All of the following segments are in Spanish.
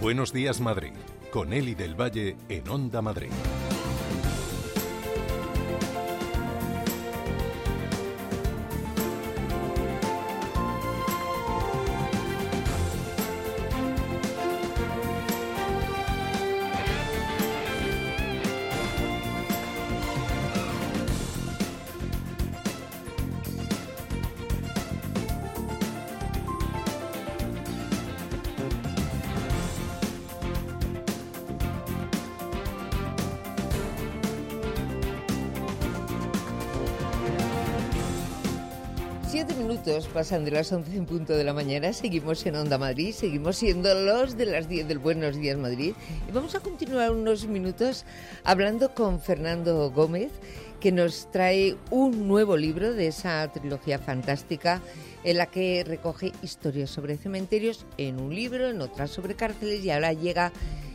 Buenos días, Madrid, con Eli del Valle en Onda Madrid. Pasan de las 11 en punto de la mañana, seguimos en Onda Madrid, seguimos siendo los de las 10 del Buenos Días Madrid y vamos a continuar unos minutos hablando con Fernando Gómez, que nos trae un nuevo libro de esa trilogía fantástica en la que recoge historias sobre cementerios en un libro, en otras sobre cárceles, y ahora llega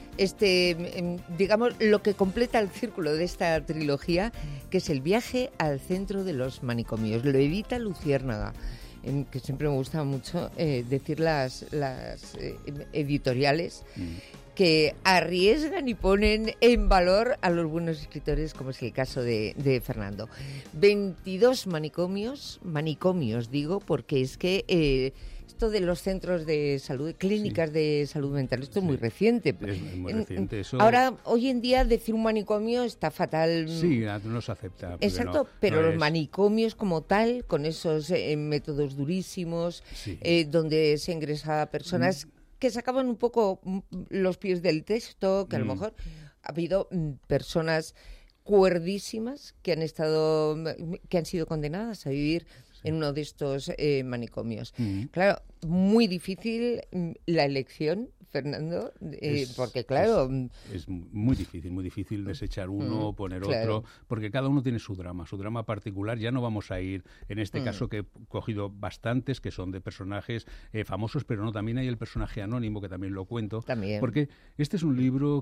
digamos, lo que completa el círculo de esta trilogía, que es el viaje al centro de los manicomios. Lo edita Luciérnaga, que siempre me gusta mucho decir las editoriales que arriesgan y ponen en valor a los buenos escritores, como es el caso de Fernando. 22 manicomios digo, porque es que esto de los centros de salud, clínicas de salud mental, esto es muy reciente. Es muy reciente eso. Ahora, hoy en día, decir un manicomio está fatal. Sí, no se acepta. Exacto, pero los manicomios como tal, con esos métodos durísimos, donde se ingresa a personas que sacaban un poco los pies del texto, que a lo mejor ha habido personas cuerdísimas que han sido condenadas a vivir en uno de estos manicomios. Claro, muy difícil la elección, Fernando, porque claro... Es muy difícil desechar uno, poner otro, porque cada uno tiene su drama particular. Ya no vamos a ir, en este caso que he cogido bastantes, que son de personajes famosos, pero no, también hay el personaje anónimo, que también lo cuento, porque este es un libro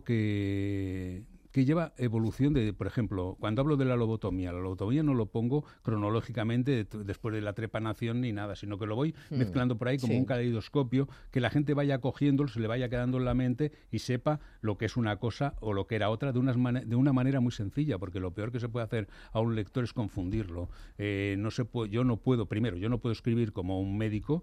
que lleva evolución de, por ejemplo, cuando hablo de la lobotomía no lo pongo cronológicamente después de la trepanación ni nada, sino que lo voy mezclando por ahí como un caleidoscopio, que la gente vaya cogiéndolo, se le vaya quedando en la mente y sepa lo que es una cosa o lo que era otra de una manera muy sencilla, porque lo peor que se puede hacer a un lector es confundirlo. Yo no puedo escribir como un médico,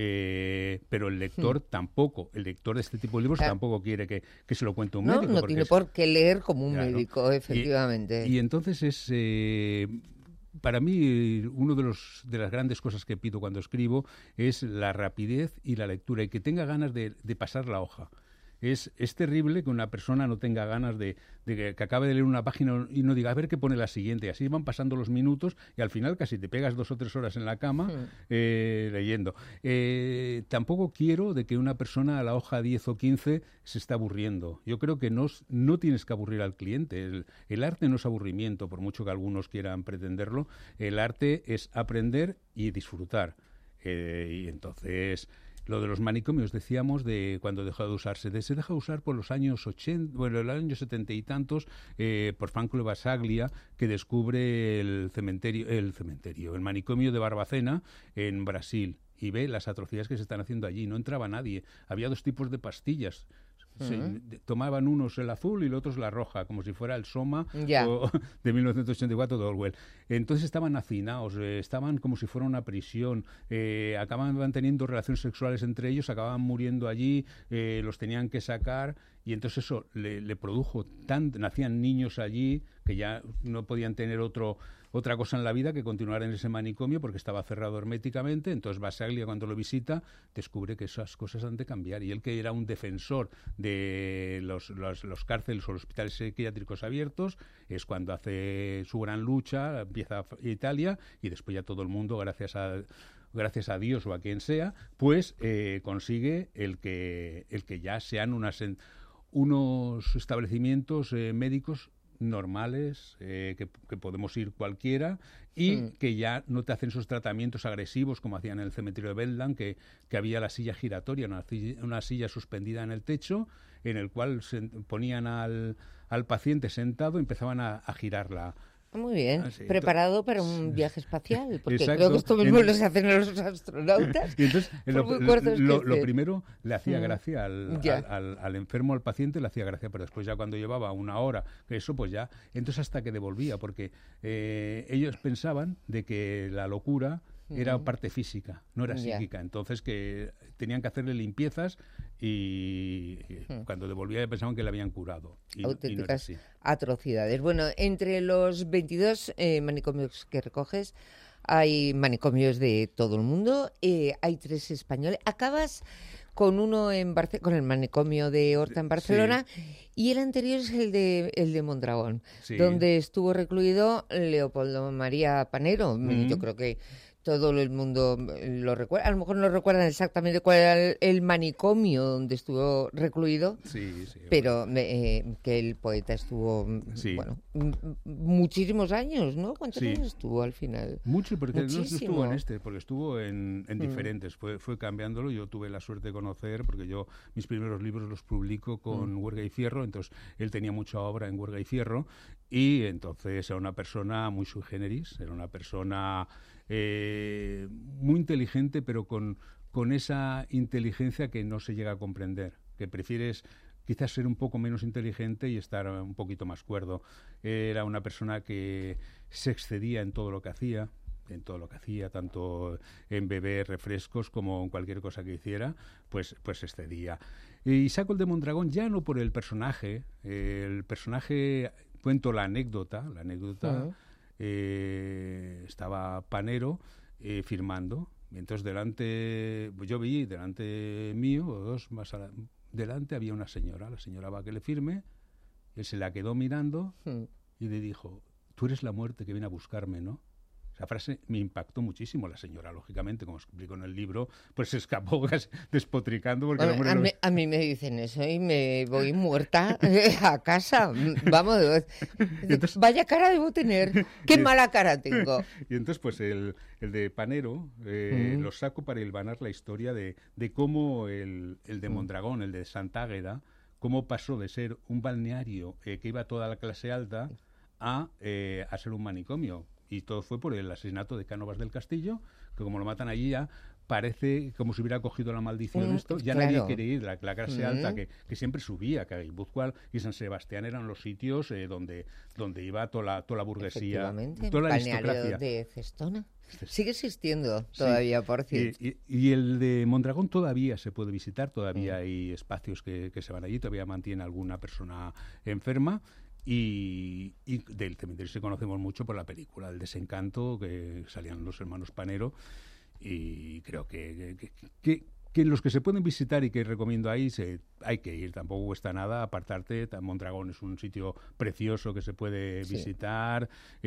pero el lector tampoco, el lector de este tipo de libros tampoco quiere que se lo cuente un médico. No tiene por qué leer como un médico, efectivamente. Y entonces es... para mí, de las grandes cosas que pido cuando escribo es la rapidez y la lectura, y que tenga ganas de pasar la hoja. Es terrible que una persona no tenga ganas de que acabe de leer una página y no diga, a ver qué pone la siguiente. Así van pasando los minutos y al final casi te pegas 2 o 3 horas en la cama leyendo. Tampoco quiero de que una persona a la hoja 10 o 15 se esté aburriendo. Yo creo que no tienes que aburrir al cliente. El arte no es aburrimiento, por mucho que algunos quieran pretenderlo. El arte es aprender y disfrutar. Y entonces... Lo de los manicomios, decíamos, de cuando dejó de usarse. Se deja de usar por los años 80, bueno, el año 70 y tantos, por Franco Basaglia, que descubre el manicomio de Barbacena en Brasil, y ve las atrocidades que se están haciendo allí. No entraba nadie. Había 2 tipos de pastillas. Tomaban unos el azul y los otros la roja, como si fuera el Soma de 1984 de Orwell. Entonces estaban hacinados, estaban como si fuera una prisión, acababan teniendo relaciones sexuales entre ellos, acababan muriendo allí, los tenían que sacar, y entonces eso le produjo nacían niños allí que ya no podían tener otra cosa en la vida que continuar en ese manicomio porque estaba cerrado herméticamente. Entonces Basaglia, cuando lo visita, descubre que esas cosas han de cambiar, y él, que era un defensor de los cárceles o los hospitales psiquiátricos abiertos, es cuando hace su gran lucha, empieza Italia, y después ya todo el mundo, gracias a Dios o a quien sea, pues consigue el que ya sean unos establecimientos médicos normales, que podemos ir cualquiera, y que ya no te hacen esos tratamientos agresivos como hacían en el cementerio de Bethlehem, que había la silla giratoria, una silla suspendida en el techo, en el cual ponían al paciente sentado y empezaban a girar Muy bien, Sí, preparado para un viaje espacial, porque exacto. creo que esto mismo lo hacen los astronautas. Y entonces, lo primero le hacía gracia al enfermo, al paciente, le hacía gracia, pero después ya cuando llevaba una hora, eso pues ya, entonces hasta que devolvía, porque ellos pensaban de que la locura era parte física, no era psíquica, entonces que tenían que hacerle limpiezas y cuando devolvía pensaban que le habían curado. Auténticas no era así. Atrocidades. Bueno, entre los 22 manicomios que recoges, hay manicomios de todo el mundo, hay 3 españoles. Acabas con uno con el manicomio de Horta en Barcelona, y el anterior es el de Mondragón, donde estuvo recluido Leopoldo María Panero. Yo creo que todo el mundo lo recuerda. A lo mejor no recuerdan exactamente cuál era el manicomio donde estuvo recluido, pero que el poeta estuvo muchísimos años, ¿no? ¿Cuántos años estuvo al final? Mucho, porque no estuvo en porque estuvo en diferentes. Fue cambiándolo. Yo tuve la suerte de conocer, porque yo mis primeros libros los publico con Huerga y Fierro, entonces él tenía mucha obra en Huerga y Fierro, y entonces era una persona muy sui generis, era una persona muy inteligente, pero con esa inteligencia que no se llega a comprender, que prefieres quizás ser un poco menos inteligente y estar un poquito más cuerdo. Era una persona que se excedía en todo lo que hacía, tanto en beber refrescos como en cualquier cosa que hiciera, pues se excedía. Y saco el de Mondragón ya no por el personaje, cuento la anécdota. Estaba Panero firmando, y entonces yo vi delante mío, o dos más delante, había una señora. La señora va a que le firme, él se la quedó mirando y le dijo: tú eres la muerte que viene a buscarme, ¿no? Esa frase me impactó muchísimo. La señora, lógicamente, como explico en el libro, pues se escapó casi despotricando. Porque a mí me dicen eso y me voy muerta a casa. Vamos, entonces, vaya cara debo tener, qué mala cara tengo. Y entonces, pues el de Panero lo saco para hilvanar la historia de cómo el de Mondragón, el de Santa Águeda, cómo pasó de ser un balneario que iba toda la clase alta a ser un manicomio. Y todo fue por el asesinato de Cánovas del Castillo, que como lo matan allí ya parece como si hubiera cogido la maldición esto. Ya nadie quiere ir, la clase alta que siempre subía, que Guipúzcoa y San Sebastián eran los sitios donde iba toda la burguesía, toda la aristocracia. De Cestona. Sigue existiendo todavía, por cierto. Y el de Mondragón todavía se puede visitar, todavía hay espacios que se van allí, todavía mantiene alguna persona enferma. Y del cementerio se conocemos mucho por la película El Desencanto, que salían los hermanos Panero, y creo que los que se pueden visitar y que recomiendo ahí, hay que ir, tampoco cuesta nada apartarte. Mondragón es un sitio precioso que se puede visitar,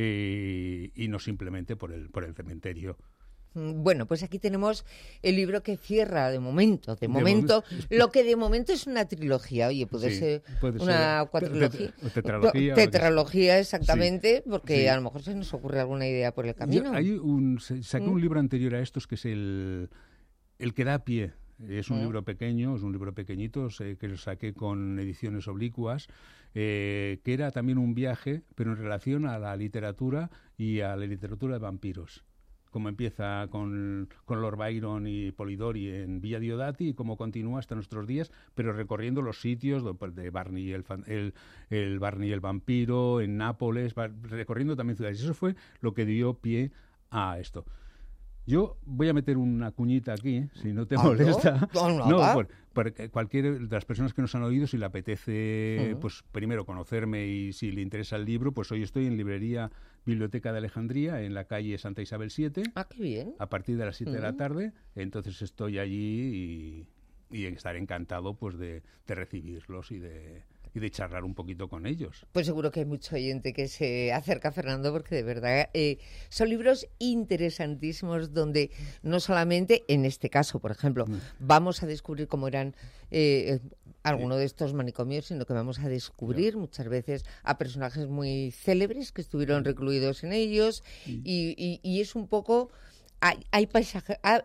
y no simplemente por el cementerio. Bueno, pues aquí tenemos el libro que cierra de momento, lo que de momento es una trilogía. Oye, puede ser una cuatrilogía. Tetralogía, exactamente, porque a lo mejor se nos ocurre alguna idea por el camino. Saqué un libro anterior a estos que es el que da pie. Es un libro pequeño, es un libro pequeñito, que lo saqué con Ediciones Oblicuas, que era también un viaje, pero en relación a la literatura y a la literatura de vampiros. Cómo empieza con Lord Byron y Polidori en Villa Diodati y cómo continúa hasta nuestros días, pero recorriendo los sitios de Barney el Barney el vampiro, en Nápoles, recorriendo también ciudades. Y eso fue lo que dio pie a esto. Yo voy a meter una cuñita aquí, si no te molesta. No, por cualquiera de las personas que nos han oído, si le apetece, pues primero conocerme y si le interesa el libro, pues hoy estoy en Librería Biblioteca de Alejandría, en la calle Santa Isabel 7. Ah, qué bien. A partir de las 7 de la tarde. Entonces estoy allí y estaré encantado pues de recibirlos y de charlar un poquito con ellos. Pues seguro que hay mucho oyente que se acerca a Fernando, porque de verdad son libros interesantísimos donde no solamente, en este caso, por ejemplo, vamos a descubrir cómo eran alguno de estos manicomios, sino que vamos a descubrir muchas veces a personajes muy célebres que estuvieron recluidos en ellos, y es un poco... Hay paisajes...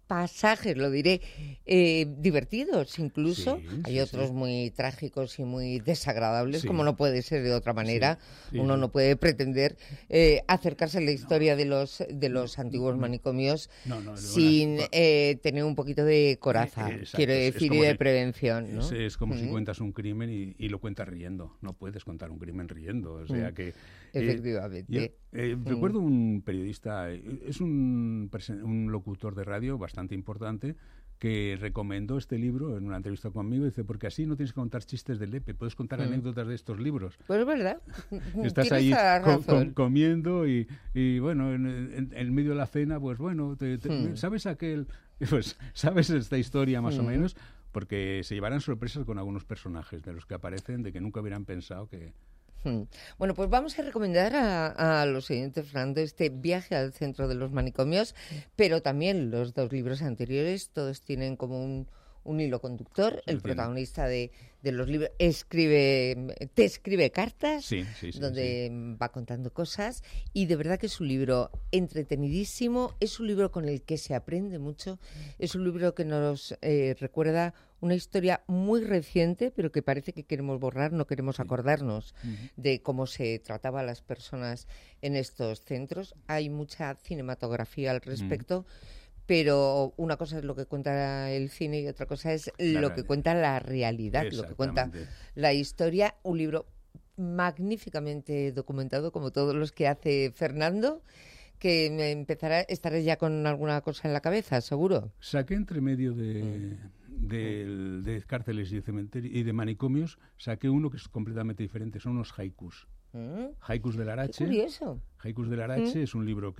pasajes, lo diré, divertidos incluso. Hay otros muy trágicos y muy desagradables, como no puede ser de otra manera. Uno no puede pretender acercarse a la historia de los antiguos manicomios sin tener un poquito de coraza, quiero decir, y de prevención, ¿no? Es como si cuentas un crimen y lo cuentas riendo. No puedes contar un crimen riendo. O sea que... Efectivamente. Recuerdo un periodista, es un locutor de radio bastante importante, que recomendó este libro en una entrevista conmigo. Dice, porque así no tienes que contar chistes de Lepe, puedes contar anécdotas de estos libros. Pues es verdad. Estás ahí comiendo y bueno, en medio de la cena, pues bueno, ¿sabes aquel? Pues sabes esta historia más o menos, porque se llevarán sorpresas con algunos personajes de los que aparecen, de que nunca hubieran pensado que... Bueno, pues vamos a recomendar a los oyentes, Fernando, este Viaje al centro de los manicomios, pero también los 2 libros anteriores. Todos tienen como un hilo conductor. El protagonista de los libros te escribe cartas, donde va contando cosas, y de verdad que es un libro entretenidísimo, es un libro con el que se aprende mucho, es un libro que nos recuerda una historia muy reciente, pero que parece que queremos borrar, no queremos acordarnos de cómo se trataba a las personas en estos centros. Hay mucha cinematografía al respecto, pero una cosa es lo que cuenta el cine y otra cosa es lo que cuenta la realidad, lo que cuenta la historia. Un libro magníficamente documentado, como todos los que hace Fernando, que estaré ya con alguna cosa en la cabeza, seguro. Saqué entre medio de cárceles y de cementerios y de manicomios, saqué uno que es completamente diferente, son unos haikus. Haikus del Arache. Qué curioso. Haikus del Arache es un libro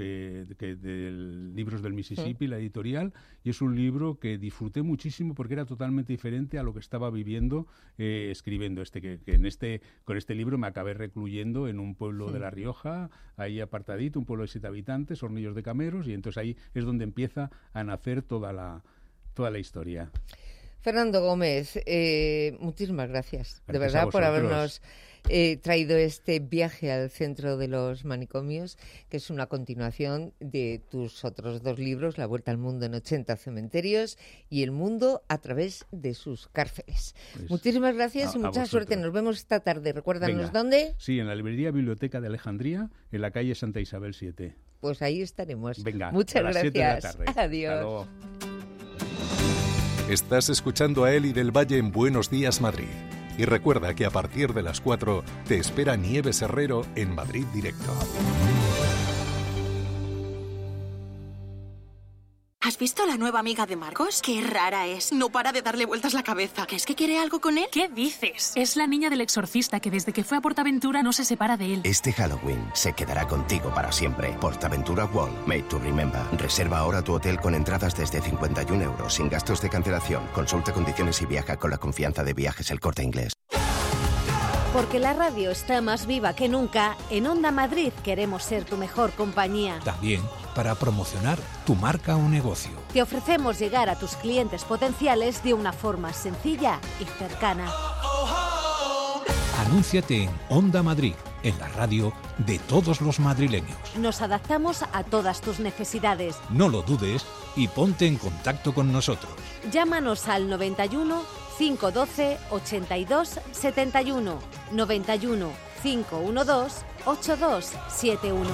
Libros del Mississippi, la editorial, y es un libro que disfruté muchísimo porque era totalmente diferente a lo que estaba viviendo escribiendo con este libro me acabé recluyendo en un pueblo de La Rioja, ahí apartadito, un pueblo de 7 habitantes, Hornillos de Cameros, y entonces ahí es donde empieza a nacer toda la historia. Fernando Gómez, muchísimas gracias de verdad por habernos traído este Viaje al centro de los manicomios, que es una continuación de tus otros 2 libros, La vuelta al mundo en 80 cementerios y El mundo a través de sus cárceles. Pues, muchísimas gracias y mucha suerte. Nos vemos esta tarde. Recuérdanos dónde. Sí, en la librería Biblioteca de Alejandría, en la calle Santa Isabel 7. Pues ahí estaremos. Venga, muchas a las gracias. 7 de la tarde. Adiós. Hasta luego. Estás escuchando a Eli del Valle en Buenos Días, Madrid. Y recuerda que a partir de las 4 te espera Nieves Herrero en Madrid Directo. ¿Has visto la nueva amiga de Marcos? ¡Qué rara es! No para de darle vueltas la cabeza. ¿Es que quiere algo con él? ¿Qué dices? Es la niña del exorcista que desde que fue a Portaventura no se separa de él. Este Halloween se quedará contigo para siempre. Portaventura World, made to remember. Reserva ahora tu hotel con entradas desde 51 euros, sin gastos de cancelación. Consulta condiciones y viaja con la confianza de Viajes El Corte Inglés. Porque la radio está más viva que nunca, en Onda Madrid queremos ser tu mejor compañía. También para promocionar tu marca o negocio. Te ofrecemos llegar a tus clientes potenciales de una forma sencilla y cercana. Anúnciate en Onda Madrid, en la radio de todos los madrileños. Nos adaptamos a todas tus necesidades. No lo dudes y ponte en contacto con nosotros. Llámanos al 91 512 82 71, 91 512 8271.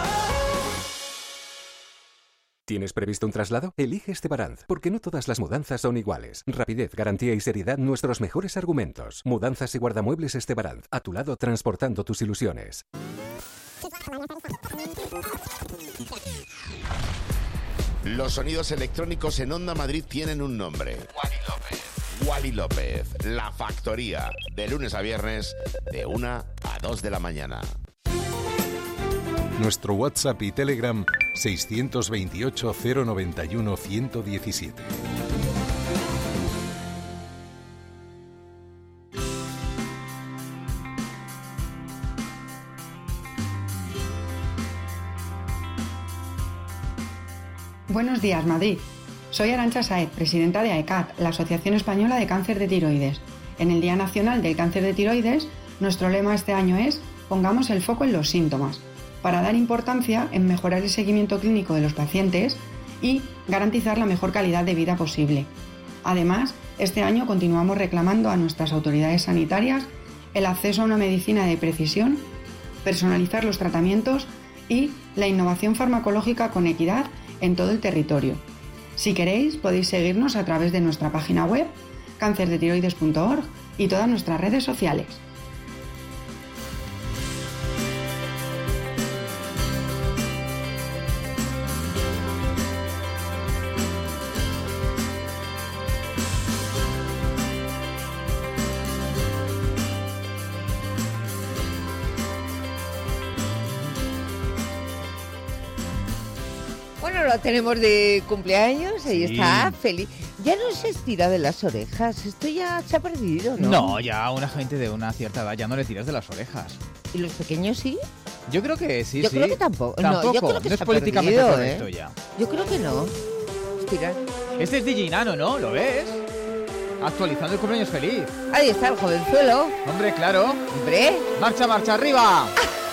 ¿Tienes previsto un traslado? Elige Estebaranz, porque no todas las mudanzas son iguales. Rapidez, garantía y seriedad, nuestros mejores argumentos. Mudanzas y guardamuebles Estebaranz, a tu lado transportando tus ilusiones. Los sonidos electrónicos en Onda Madrid tienen un nombre. Wally López, La Factoría, de lunes a viernes, de 1 a 2 de la mañana. Nuestro WhatsApp y Telegram 628 091 117. Buenos días, Madrid. Soy Arantxa Saez, presidenta de AECAT, la Asociación Española de Cáncer de Tiroides. En el Día Nacional del Cáncer de Tiroides, nuestro lema este año es «Pongamos el foco en los síntomas», para dar importancia en mejorar el seguimiento clínico de los pacientes y garantizar la mejor calidad de vida posible. Además, este año continuamos reclamando a nuestras autoridades sanitarias el acceso a una medicina de precisión, personalizar los tratamientos y la innovación farmacológica con equidad en todo el territorio. Si queréis, podéis seguirnos a través de nuestra página web, cancerdetiroides.org, y todas nuestras redes sociales. Bueno, lo tenemos de cumpleaños, ahí está, feliz. Ya no se estira de las orejas, esto ya se ha perdido, ¿no? No, ya una gente de una cierta edad ya no le tiras de las orejas. ¿Y los pequeños sí? Yo creo que sí, Yo creo que tampoco. No, yo creo que no es se ha políticamente perdido, correcto ya. Yo creo que no. Estirar. Este es DJ Nano, ¿no? ¿Lo ves? Actualizando el cumpleaños feliz. Ahí está el jovenzuelo. Hombre, claro. Hombre. Marcha, marcha, arriba.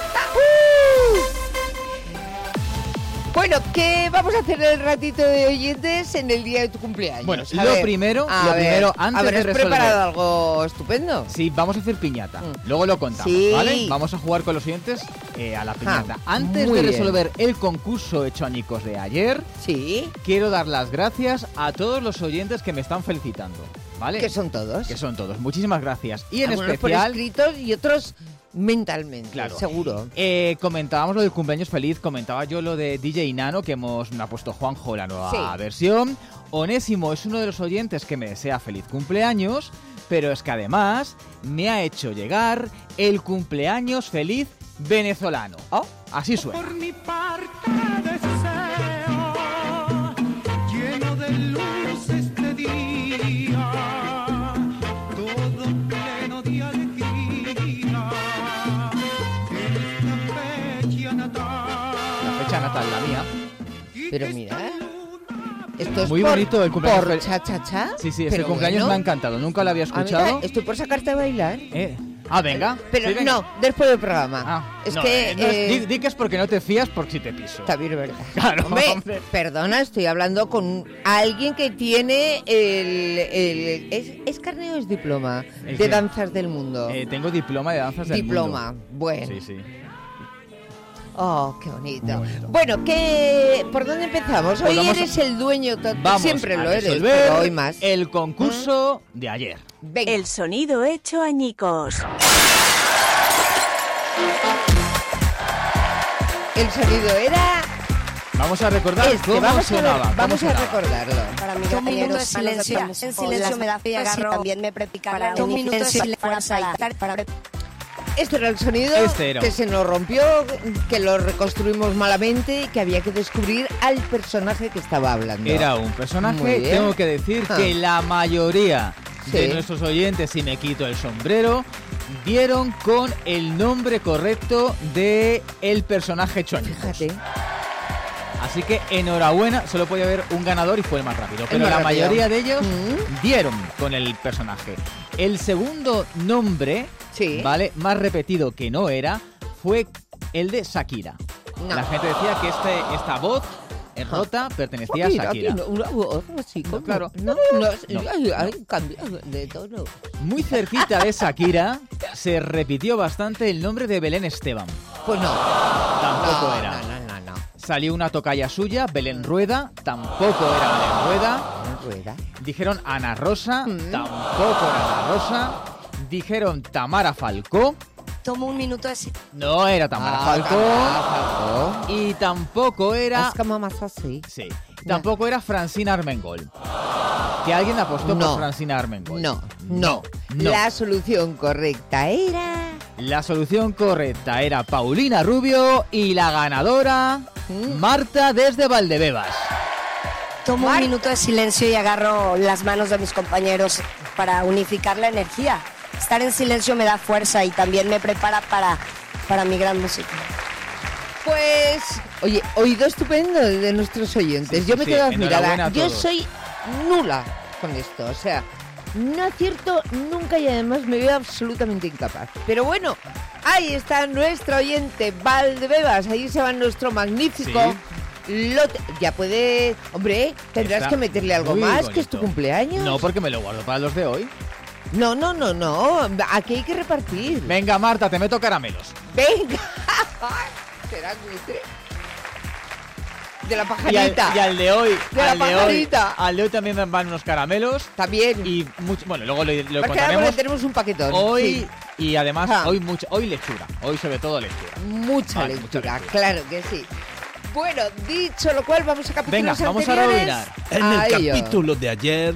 Bueno, ¿qué vamos a hacer el ratito de oyentes en el día de tu cumpleaños? Bueno, lo primero, antes de resolver... preparado algo estupendo? Sí, vamos a hacer piñata. Luego lo contamos, ¿vale? Vamos a jugar con los oyentes a la piñata. Antes de resolver el concurso hecho añicos de ayer, quiero dar las gracias a todos los oyentes que me están felicitando, ¿vale? Que son todos. Que son todos. Muchísimas gracias. Y en algunos especial... por escritos y otros... mentalmente, claro. Seguro. Comentábamos lo del cumpleaños feliz, comentaba yo lo de DJ Nano, que me ha puesto Juanjo la nueva versión. Onésimo es uno de los oyentes que me desea feliz cumpleaños, pero es que además me ha hecho llegar el cumpleaños feliz venezolano. Así suena. Por mi parte deseo, lleno de luz este día, todo pleno de alegría. Natal, la mía. Pero mira, esto es muy bonito el cumpleaños. ¿Por cha-cha-cha? Sí, este cumpleaños me ha encantado. Nunca lo había escuchado. Mira, estoy por sacarte a bailar. Venga. Pero sí, venga. No, después del programa. Di que es porque no te fías por si te piso. También es verdad. Claro, hombre. Perdona, estoy hablando con alguien que tiene ¿Es carné o es diploma de danzas del mundo? Tengo diploma de danzas del mundo. Diploma, bueno. Sí. Oh, qué bonito. Bueno, ¿por dónde empezamos? Hoy eres el dueño, siempre lo eres, pero hoy más. El concurso de ayer. Venga. El sonido hecho añicos. El sonido era... Vamos a recordar cómo sonaba. Vamos a recordarlo. Para mi compañero de silencio. En silencio me da fe y agarro. También me prepara un minuto de silencio para... Este era el sonido que se nos rompió, que lo reconstruimos malamente y que había que descubrir al personaje que estaba hablando. Era un personaje, tengo que decir que la mayoría de nuestros oyentes, si me quito el sombrero, dieron con el nombre correcto de el personaje hecho añicos. Fíjate. Así que enhorabuena, solo podía haber un ganador y fue el más rápido. Pero la mayoría de ellos dieron con el personaje. El segundo nombre, ¿vale? Más repetido que no era, fue el de Shakira. No. La gente decía que esta voz rota pertenecía a Shakira. Una voz así, no, claro. No. Hay cambio de tono. Muy cerquita de Shakira se repitió bastante el nombre de Belén Esteban. Pues no. Tampoco era. No. Salió una tocaya suya, Belén Rueda, tampoco era Belén Rueda. Dijeron Ana Rosa, tampoco era Ana Rosa. Dijeron Tamara Falcó. Tomo un minuto de... No era Tamara Falcó. Y tampoco era... Es como más así. Sí. Tampoco era Francina Armengol. Que alguien apostó por Francina Armengol. No. La solución correcta era Paulina Rubio y la ganadora, Marta desde Valdebebas. Tomo un minuto de silencio y agarro las manos de mis compañeros para unificar la energía. Estar en silencio me da fuerza y también me prepara para mi gran música. Pues, oye, oído estupendo de nuestros oyentes. Yo me quedo admirada. Yo soy nula con esto, o sea, no acierto nunca y además me veo absolutamente incapaz. Pero bueno, ahí está nuestro oyente Valdebebas, ahí se va nuestro magnífico Ya puede... Hombre, tendrás que meterle algo más, bonito. Que es tu cumpleaños. No, porque me lo guardo para los de hoy. No. Aquí hay que repartir. Venga, Marta, te meto caramelos. Venga. Será cutre. De la pajarita. Y al de hoy. Al de hoy también me van unos caramelos. También. Y bueno, luego lo contaremos. Tenemos un paquetón. Hoy, sí. Y además, hoy lectura. Hoy sobre todo lectura. Mucha lectura, claro que sí. Bueno, dicho lo cual, vamos a capítulos Venga, vamos anteriores. a rebobinar. En el capítulo de ayer...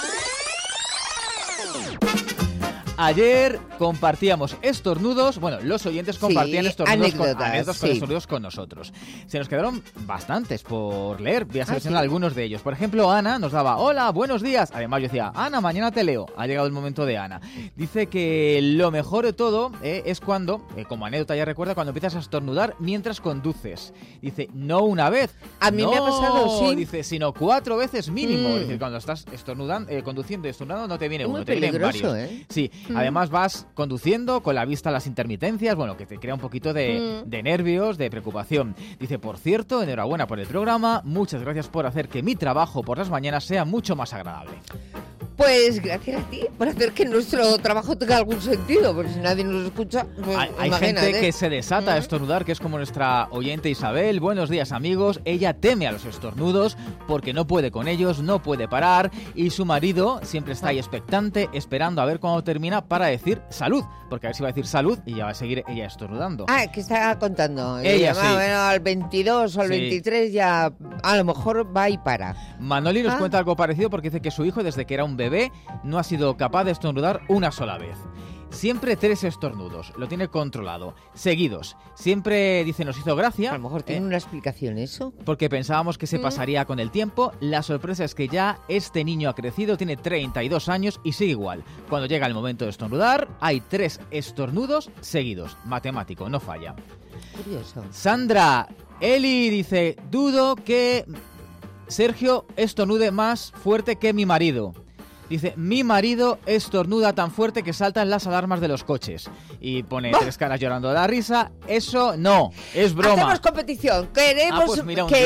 Ayer compartíamos estornudos, bueno, los oyentes compartían anécdotas con estornudos con nosotros. Se nos quedaron bastantes por leer, voy a seleccionar algunos de ellos. Por ejemplo, Ana nos daba, hola, buenos días. Además yo decía, Ana, mañana te leo. Ha llegado el momento de Ana. Dice que lo mejor de todo es cuando, como anécdota ya recuerda, cuando empiezas a estornudar mientras conduces. Dice, no una vez. A mí me ha pasado, sí. Dice, sino 4 veces mínimo. Dice, cuando estás conduciendo y estornudando no te viene uno, te vienen varios. Sí. Además vas conduciendo con la vista a las intermitencias, bueno, que te crea un poquito de nervios, de preocupación. Dice, por cierto, enhorabuena por el programa, muchas gracias por hacer que mi trabajo por las mañanas sea mucho más agradable. Pues gracias a ti por hacer que nuestro trabajo tenga algún sentido, porque si nadie nos escucha, pues hay gente que se desata a estornudar, que es como nuestra oyente Isabel. Buenos días, amigos. Ella teme a los estornudos porque no puede con ellos, no puede parar, y su marido siempre está ahí expectante, esperando a ver cuándo termina para decir salud, porque a ver si va a decir salud y ya va a seguir ella estornudando. ¿Qué está contando? Ella sí. Bueno, al 22 o al 23 ya a lo mejor va y para. Manoli nos cuenta algo parecido porque dice que su hijo, desde que era un bebé, no ha sido capaz de estornudar una sola vez. Siempre 3 estornudos, lo tiene controlado, seguidos. Siempre, dice, nos hizo gracia. A lo mejor tiene una explicación eso. Porque pensábamos que se pasaría con el tiempo. La sorpresa es que ya este niño ha crecido, tiene 32 años y sigue igual. Cuando llega el momento de estornudar, hay 3 estornudos seguidos. Matemático, no falla. Curioso. Sandra, Eli dice, dudo que Sergio estornude más fuerte que mi marido. Dice, mi marido estornuda tan fuerte que saltan las alarmas de los coches. Y pone 3 caras llorando de la risa. Eso no, es broma. Hacemos competición. Queremos, pues mira, un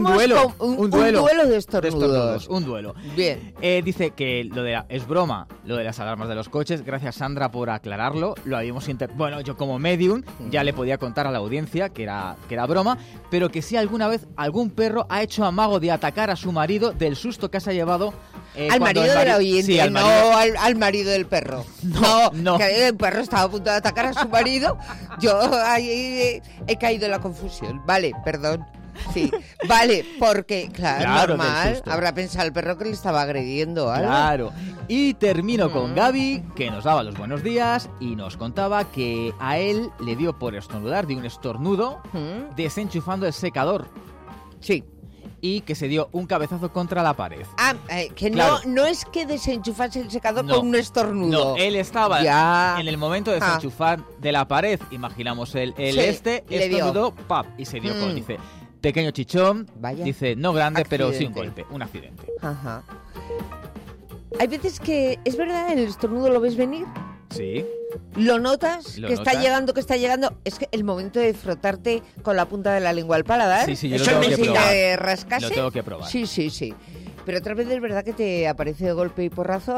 duelo de estornudos. Un duelo. Bien. Dice que es broma lo de las alarmas de los coches. Gracias, Sandra, por aclararlo. Lo habíamos bueno, yo como medium ya le podía contar a la audiencia que era broma, pero que si alguna vez algún perro ha hecho amago de atacar a su marido del susto que se ha llevado. Al marido de la oyente, sí, no al marido del perro. No. Que el perro estaba a punto de atacar a su marido. Yo ahí he caído en la confusión. Vale, perdón. Sí, vale, porque, claro normal, habrá pensado el perro que le estaba agrediendo algo. Claro. Y termino con Gaby, que nos daba los buenos días y nos contaba que a él le dio por estornudar, de un estornudo, desenchufando el secador. Sí. Y que se dio un cabezazo contra la pared. Que claro. No es que desenchufase el secador con un estornudo. No, él estaba en el momento de desenchufar de la pared, imaginamos estornudó, ¡pap! Y se dio con, dice, pequeño chichón, dice, no grande, pero sí un golpe, un accidente. Ajá. Hay veces que, ¿es verdad, el estornudo lo ves venir? Sí. ¿Lo notas? Está llegando. Es que el momento de frotarte con la punta de la lengua al paladar. Sí, yo eso lo tengo que probar. Rascase. Lo tengo que probar. Sí. Pero otra vez es verdad que te aparece de golpe y porrazo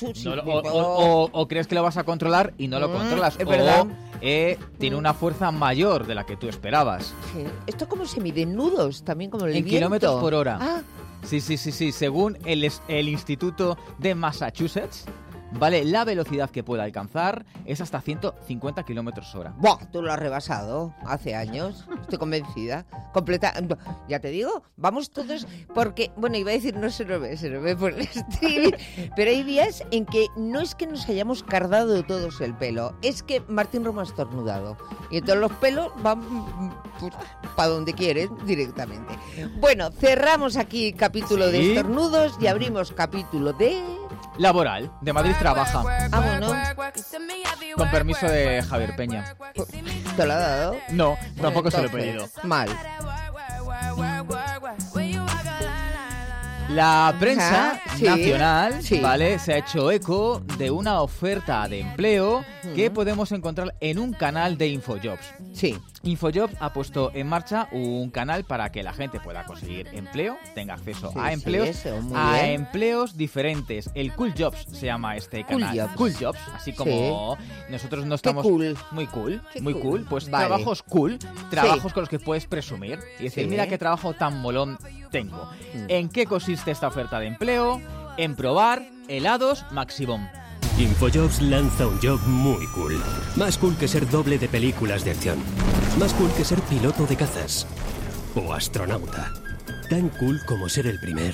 o crees que lo vas a controlar y no lo controlas. Es verdad. Tiene una fuerza mayor de la que tú esperabas. Sí. ¿Esto cómo se mide? ¿En nudos? También como el viento. En kilómetros por hora. Sí. Según el Instituto de Massachusetts, ¿vale? La velocidad que puede alcanzar es hasta 150 kilómetros hora. ¡Buah! Tú lo has rebasado hace años. Estoy convencida. Ya te digo, vamos todos, porque, bueno, iba a decir no se nos ve por el streaming, pero hay días en que no es que nos hayamos cardado todos el pelo, es que Martín Roma ha estornudado. Y entonces los pelos van para donde quieren directamente. Bueno, cerramos aquí capítulo de estornudos y abrimos capítulo de... laboral, de Madrid Trabaja. Bueno. Con permiso de Javier Peña. ¿Te lo ha dado? No, tampoco se lo he pedido. Mal. La prensa nacional, ¿vale? Se ha hecho eco de una oferta de empleo que podemos encontrar en un canal de InfoJobs. Sí. InfoJobs ha puesto en marcha un canal para que la gente pueda conseguir empleo, tenga acceso a empleos diferentes. El Cool Jobs se llama este canal. Cool Jobs, así como nosotros no estamos muy cool, pues trabajos cool, trabajos con los que puedes presumir y decir, mira qué trabajo tan molón tengo. ¿En qué consiste esta oferta de empleo? En probar helados Maximum. InfoJobs lanza un job muy cool. Más cool que ser doble de películas de acción. Más cool que ser piloto de cazas. O astronauta. Tan cool como ser el primer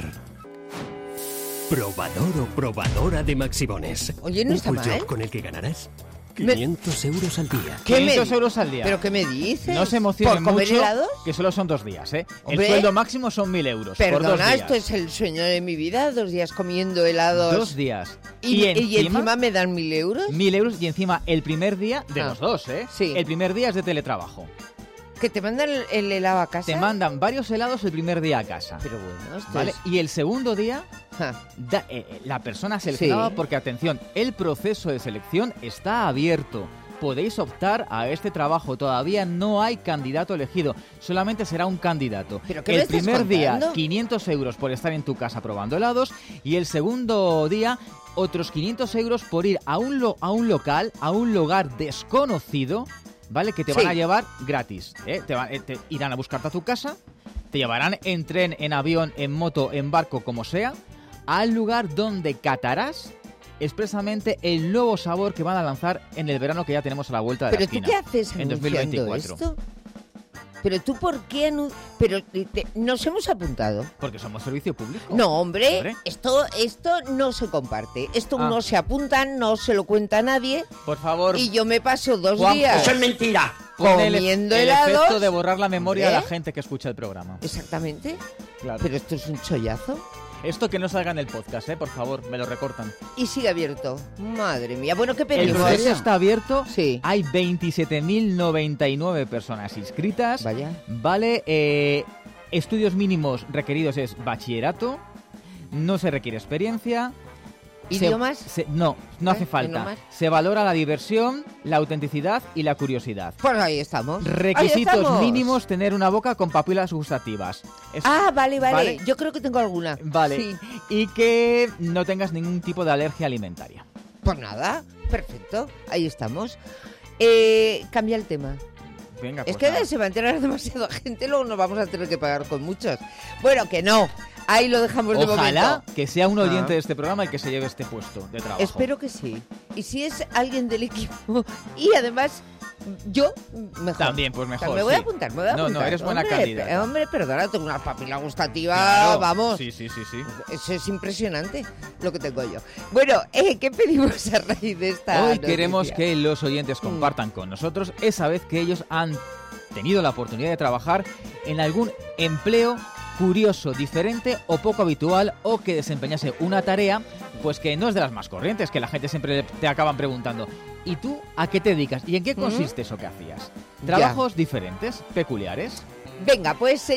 probador o probadora de Maxibones. Oye, no está mal. Un cool job con el que ganarás 500 euros al día. 500 euros al día. ¿Pero qué me dices? No se emocionen ¿Por comer mucho, helados? que solo son 2 días, ¿eh? Hombre, el sueldo máximo son 1.000 euros. Perdona, por 2 días. esto es el sueño de mi vida, 2 días comiendo helados. 2 días. ¿Y encima me dan 1.000 euros? 1.000 euros y encima el primer día de los dos, ¿eh? Sí. El primer día es de teletrabajo. ¿Que te mandan el helado a casa? Te mandan varios helados el primer día a casa. Pero bueno, esto ¿vale? es... Y el segundo día, la persona seleccionada, porque atención, el proceso de selección está abierto. Podéis optar a este trabajo. Todavía no hay candidato elegido. Solamente será un candidato. ¿Pero qué el primer día, 500 euros por estar en tu casa probando helados. Y el segundo día, otros 500 euros por ir a un local, a un lugar desconocido, ¿vale? Que te van a llevar gratis. Te irán a buscarte a tu casa, te llevarán en tren, en avión, en moto, en barco, como sea, al lugar donde catarás expresamente el nuevo sabor que van a lanzar en el verano que ya tenemos a la vuelta de la esquina. ¿Pero tú qué haces en 2024? Esto? ¿Pero tú por qué Pero nos hemos apuntado. Porque somos servicio público. No, hombre. Esto no se comparte. Esto no se apuntan, no se lo cuenta a nadie. Por favor. Y yo me paso 2 Juan, días. ¡eso es mentira! Comiendo helados. El efecto de borrar la memoria a la gente que escucha el programa. Exactamente. Claro. Pero esto es un chollazo. Esto que no salga en el podcast, por favor, me lo recortan. Y sigue abierto. Madre mía. Bueno, ¿qué pedimos? El proceso está abierto. Sí. Hay 27.099 personas inscritas. Vaya. Vale. Estudios mínimos requeridos es bachillerato. No se requiere experiencia. ¿Idiomas? No hace falta. Se valora la diversión, la autenticidad y la curiosidad. Pues ahí estamos. Requisitos mínimos: tener una boca con papilas gustativas. Vale. Yo creo que tengo alguna. Vale. Sí. Y que no tengas ningún tipo de alergia alimentaria. Pues nada, perfecto. Ahí estamos. Cambia el tema. Venga, es que se va a enterar demasiada gente, luego nos vamos a tener que pagar con muchos. Bueno, que no. Ahí lo dejamos de momento. Ojalá que sea un oyente de este programa el que se lleve este puesto de trabajo. Espero que sí. Y si es alguien del equipo y además yo, mejor. También, pues mejor. O sea, me voy a apuntar, No, eres buena candidata. Hombre, perdona, tengo una papila gustativa, claro. vamos. Sí. Eso es impresionante lo que tengo yo. Bueno, ¿qué pedimos a raíz de esta Hoy noticia? queremos que los oyentes compartan con nosotros esa vez que ellos han tenido la oportunidad de trabajar en algún empleo curioso, diferente o poco habitual, o que desempeñase una tarea pues que no es de las más corrientes, que la gente siempre te acaban preguntando, ¿y tú a qué te dedicas? ¿Y en qué consiste eso que hacías? ¿Trabajos diferentes, peculiares? Venga, pues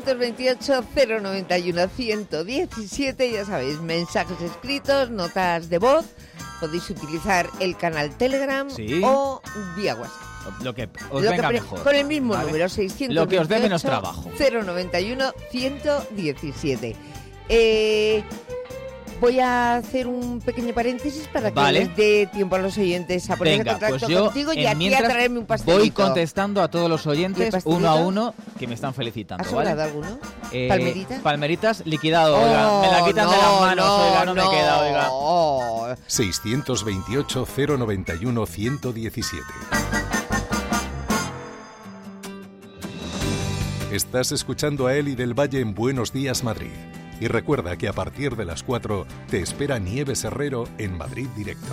628-091-117, ya sabéis, mensajes escritos, notas de voz, podéis utilizar el canal Telegram o vía WhatsApp. Lo que os venga mejor. Con el mismo número, 628 lo que os dé menos trabajo. 091-117. Voy a hacer un pequeño paréntesis para que les dé tiempo a los oyentes a ponerse en contacto contigo y aquí a traerme un pastelito. Voy contestando a todos los oyentes uno a uno que me están felicitando. ¿Has sobrado alguno? ¿Palmeritas? Palmeritas liquidado, oiga. Me la quitan de las manos, oiga, no me queda, oiga. 628-091-117. Estás escuchando a Eli del Valle en Buenos Días, Madrid. Y recuerda que a partir de las 4 te espera Nieves Herrero en Madrid Directo.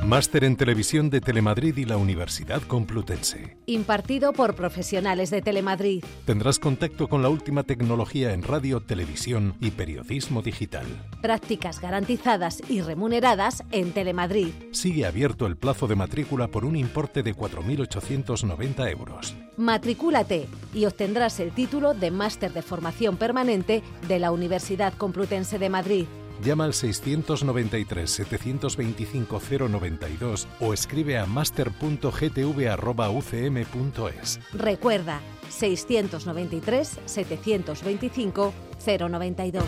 Máster en Televisión de Telemadrid y la Universidad Complutense. Impartido por profesionales de Telemadrid. Tendrás contacto con la última tecnología en radio, televisión y periodismo digital. Prácticas garantizadas y remuneradas en Telemadrid. Sigue abierto el plazo de matrícula por un importe de 4.890 euros. Matricúlate y obtendrás el título de Máster de Formación Permanente de la Universidad Complutense de Madrid. Llama al 693-725-092 o escribe a master.gtv@ucm.es. Recuerda, 693-725-092.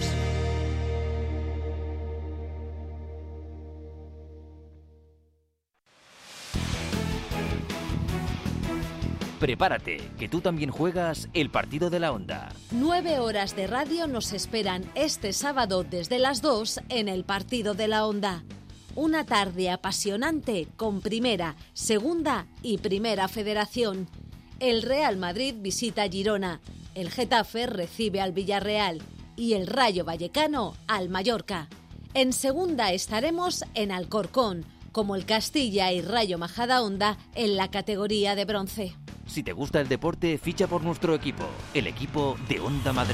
Prepárate, que tú también juegas el partido de la Onda. 9 horas de radio nos esperan este sábado desde las 2 en el partido de la Onda. Una tarde apasionante con Primera, Segunda y Primera Federación. El Real Madrid visita Girona, el Getafe recibe al Villarreal y el Rayo Vallecano al Mallorca. En Segunda estaremos en Alcorcón, como el Castilla y Rayo Majadahonda en la categoría de bronce. Si te gusta el deporte, ficha por nuestro equipo, el equipo de Onda Madrid.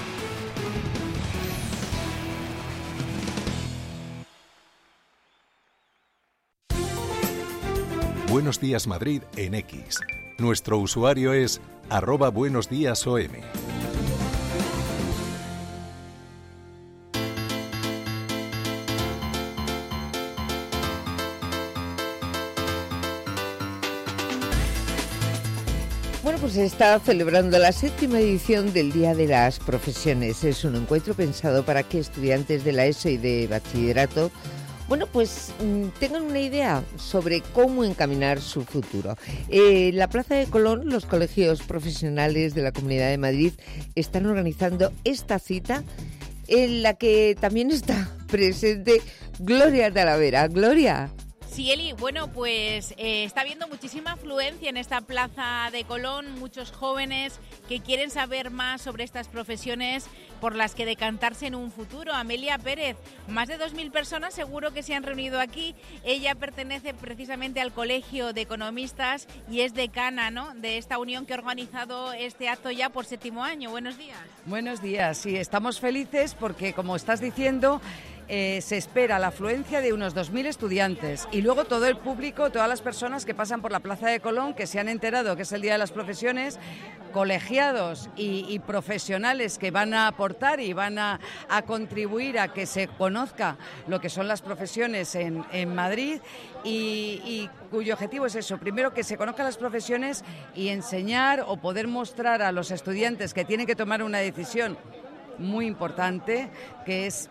Buenos Días Madrid en X. Nuestro usuario es @buenosdiasom. Bueno, pues se está celebrando la 7ª edición del Día de las Profesiones. Es un encuentro pensado para que estudiantes de la ESO y de bachillerato, bueno, pues tengan una idea sobre cómo encaminar su futuro. En la Plaza de Colón, los colegios profesionales de la Comunidad de Madrid están organizando esta cita en la que también está presente Gloria Talavera. Gloria. Sí, Eli, bueno, pues está habiendo muchísima afluencia en esta Plaza de Colón, muchos jóvenes que quieren saber más sobre estas profesiones por las que decantarse en un futuro. Amelia Pérez, más de 2.000 personas seguro que se han reunido aquí. Ella pertenece precisamente al Colegio de Economistas y es decana, ¿no?, de esta unión que ha organizado este acto ya por 7º año. Buenos días. Buenos días, sí, estamos felices porque, como estás diciendo, se espera la afluencia de unos 2.000 estudiantes y luego todo el público, todas las personas que pasan por la Plaza de Colón, que se han enterado que es el Día de las Profesiones, colegiados y profesionales que van a aportar y van a contribuir a que se conozca lo que son las profesiones en Madrid y cuyo objetivo es eso, primero que se conozcan las profesiones y enseñar o poder mostrar a los estudiantes que tienen que tomar una decisión muy importante, que es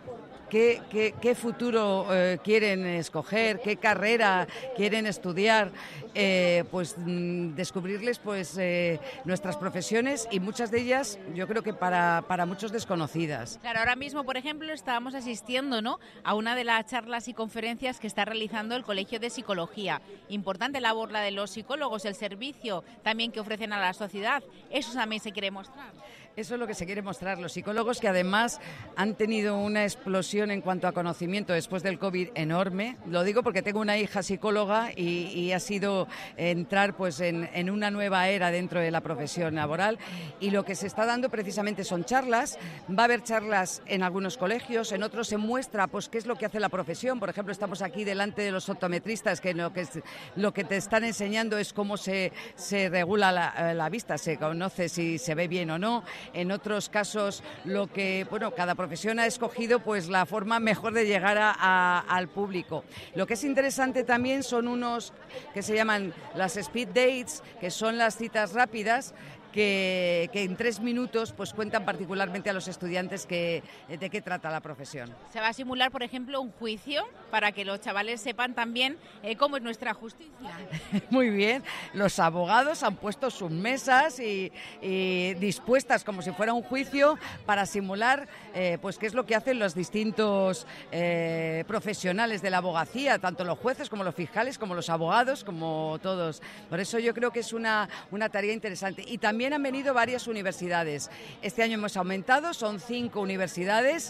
¿Qué futuro quieren escoger? ¿Qué carrera quieren estudiar? Pues descubrirles pues nuestras profesiones y muchas de ellas yo creo que para muchos desconocidas. Claro, ahora mismo, por ejemplo, estábamos asistiendo, ¿no?, a una de las charlas y conferencias que está realizando el Colegio de Psicología. Importante labor la de los psicólogos, el servicio también que ofrecen a la sociedad. Eso también se quiere mostrar. Eso es lo que se quiere mostrar. Los psicólogos, que además han tenido una explosión en cuanto a conocimiento después del COVID enorme. Lo digo porque tengo una hija psicóloga y ha sido entrar pues en una nueva era dentro de la profesión laboral. Y lo que se está dando precisamente son charlas. Va a haber charlas en algunos colegios, en otros se muestra pues qué es lo que hace la profesión. Por ejemplo, estamos aquí delante de los optometristas, que lo que te están enseñando es cómo se regula la vista, se conoce si se ve bien o no. En otros casos, cada profesión ha escogido pues la forma mejor de llegar al público. Lo que es interesante también son unos que se llaman las speed dates, que son las citas rápidas, que en 3 minutos pues cuentan particularmente a los estudiantes de qué trata la profesión. Se va a simular, por ejemplo, un juicio para que los chavales sepan también cómo es nuestra justicia. Muy bien, los abogados han puesto sus mesas y dispuestas como si fuera un juicio para simular pues qué es lo que hacen los distintos profesionales de la abogacía, tanto los jueces como los fiscales, como los abogados, como todos. Por eso yo creo que es una tarea interesante. Y también han venido varias universidades. Este año hemos aumentado, son 5 universidades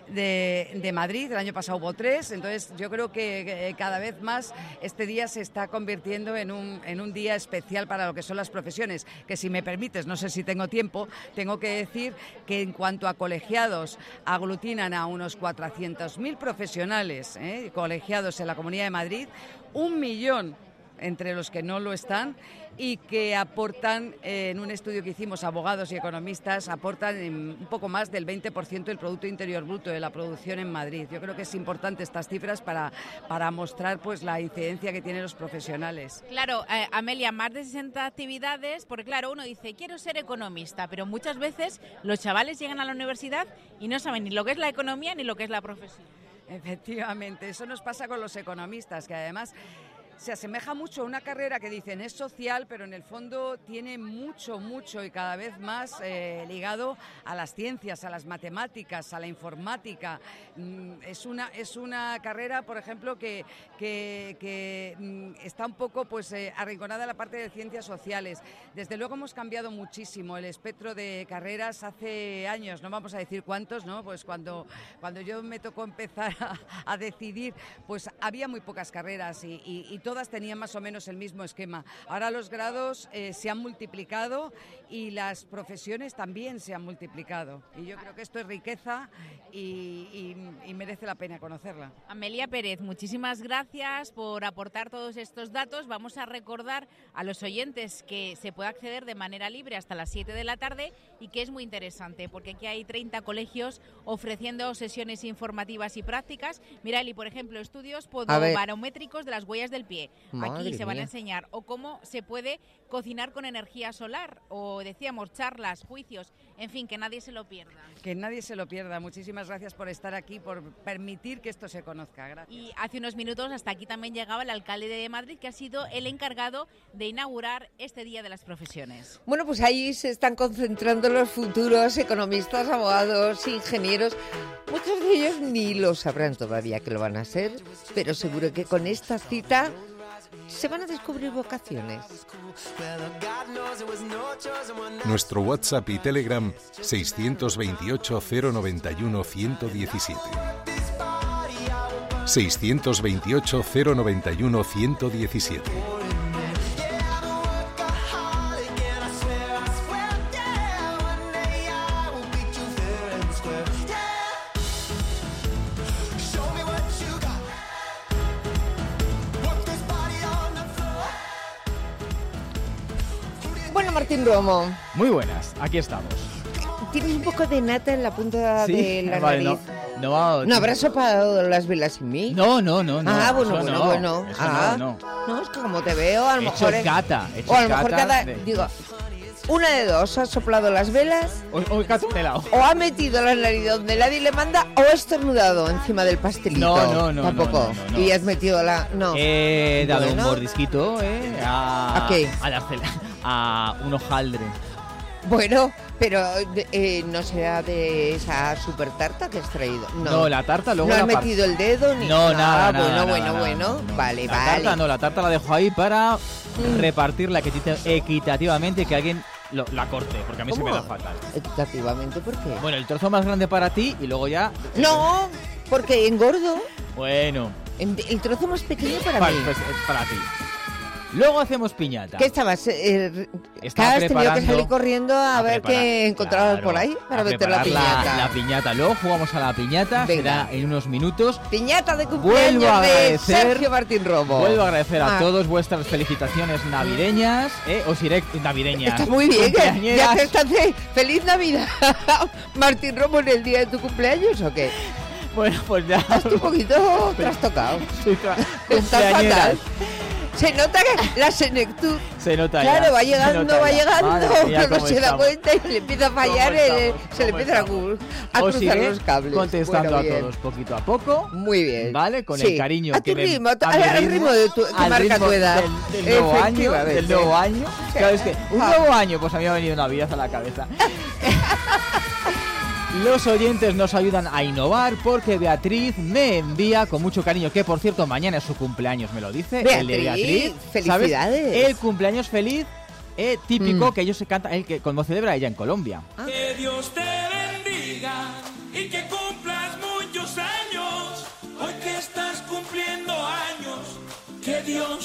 de Madrid. El año pasado hubo 3, entonces yo creo que cada vez más este día se está convirtiendo en un día especial para lo que son las profesiones, que si me permites, no sé si tengo tiempo, tengo que decir que en cuanto a colegiados aglutinan a unos 400.000 profesionales colegiados en la Comunidad de Madrid, 1 millón entre los que no lo están, y que aportan, en un estudio que hicimos abogados y economistas, aportan un poco más del 20% del Producto Interior Bruto de la producción en Madrid. Yo creo que es importante estas cifras para mostrar pues la incidencia que tienen los profesionales. Claro, Amelia, más de 60 actividades, porque claro, uno dice, quiero ser economista, pero muchas veces los chavales llegan a la universidad y no saben ni lo que es la economía ni lo que es la profesión. Efectivamente, eso nos pasa con los economistas, que además se asemeja mucho a una carrera que dicen es social, pero en el fondo tiene mucho y cada vez más ligado a las ciencias, a las matemáticas, a la informática. Es una carrera, por ejemplo, que está un poco pues arrinconada en la parte de ciencias sociales. Desde luego hemos cambiado muchísimo el espectro de carreras hace años, no vamos a decir cuántos, ¿no? Pues cuando yo me tocó empezar a decidir, pues había muy pocas carreras y todas tenían más o menos el mismo esquema. Ahora los grados se han multiplicado y las profesiones también se han multiplicado. Y yo creo que esto es riqueza y merece la pena conocerla. Amelia Pérez, muchísimas gracias por aportar todos estos datos. Vamos a recordar a los oyentes que se puede acceder de manera libre hasta las 7 de la tarde y que es muy interesante porque aquí hay 30 colegios ofreciendo sesiones informativas y prácticas. Mira, Eli, por ejemplo, estudios podobarométricos de las huellas del pie. Aquí se van a enseñar o cómo se puede cocinar con energía solar o decíamos charlas, juicios, en fin, que nadie se lo pierda. Que nadie se lo pierda. Muchísimas gracias por estar aquí, por permitir que esto se conozca. Gracias. Y hace unos minutos hasta aquí también llegaba el alcalde de Madrid, que ha sido el encargado de inaugurar este Día de las Profesiones. Bueno, pues ahí se están concentrando los futuros economistas, abogados, ingenieros. Muchos de ellos ni lo sabrán todavía que lo van a hacer, pero seguro que con esta cita se van a descubrir vocaciones. Nuestro WhatsApp y Telegram 628 091 117. 628 091 117. Martín Romo. Muy buenas, aquí estamos. Tienes un poco de nata en la punta de la nariz. ¿No habrás sopado las velas sin mí? No. Ah, bueno. No, es que como te veo, a lo mejor... O a lo mejor digo, una de dos, ¿has soplado las velas? O ha metido la nariz donde nadie le manda, o ha estornudado encima del pastelito. No. Tampoco. No. Y has metido la... No. He dado un mordisquito, ¿A qué? A un hojaldre. Bueno, pero no será de esa super tarta que has traído. No, la tarta luego no has metido el dedo ni nada. Bueno. Vale. La tarta la dejo ahí para repartirla equitativamente y que alguien la corte, porque a mí se me da fatal. ¿Equitativamente? ¿Por qué? Bueno, el trozo más grande para ti y luego ya... No, porque engordo. Bueno. El trozo más pequeño para mí. Pues para ti. Luego hacemos piñata. ¿Qué estabas? Has tenido que salir corriendo a ver qué encontrabas por ahí para meter la piñata. La piñata. Luego jugamos a la piñata. Venga. Será en unos minutos. Piñata de cumpleaños de Sergio Martín Romo. Vuelvo a agradecer a todos vuestras felicitaciones navideñas. Os iré navideñas. Está muy bien. ¿Ya te estás ¡Feliz Navidad! ¿Martín Romo en el día de tu cumpleaños o qué? Bueno, pues ya... Estás un poquito trastocado. Estás fatal. Se nota que la senectud. Se nota claro, ya. va llegando, mía, pero no se da cuenta y le empieza a fallar, se le empieza a cruzar los cables. Contestando a todos poquito a poco. Muy bien. ¿Vale? Con el cariño a que tu ritmo, al ritmo de tu marca tu edad. Del nuevo año. Claro, es que un nuevo año, pues a mí me ha venido Navidad a la cabeza. Los oyentes nos ayudan a innovar porque Beatriz me envía con mucho cariño, que por cierto mañana es su cumpleaños, me lo dice. Beatriz, el de Beatriz. felicidades. ¿Sabes? El cumpleaños feliz típico que ellos se cantan, el que como celebra ella en Colombia. Que Dios te bendiga y que cumplas muchos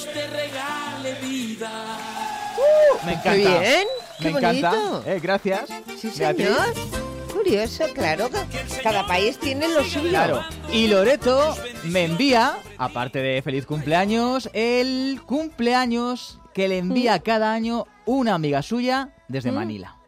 te regale vida. Me encanta. ¡Qué bien! ¡Qué Me bonito! encanta. Gracias. Sí, Beatriz. señor. Curioso, claro. Cada país tiene lo suyo. Claro. Y Loreto me envía, aparte de feliz cumpleaños, el cumpleaños que le envía cada año una amiga suya desde Manila.